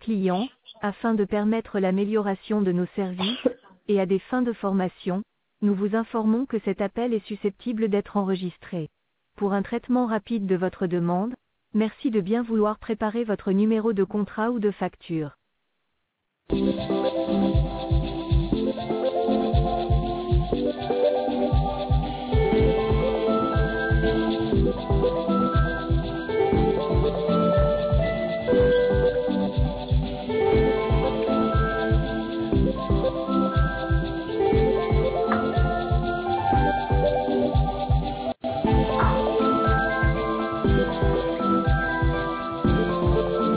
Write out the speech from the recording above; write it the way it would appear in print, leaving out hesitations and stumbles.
clients, afin de permettre l'amélioration de nos services, et à des fins de formation, nous vous informons que cet appel est susceptible d'être enregistré. Pour un traitement rapide de votre demande, merci de bien vouloir préparer votre numéro de contrat ou de facture.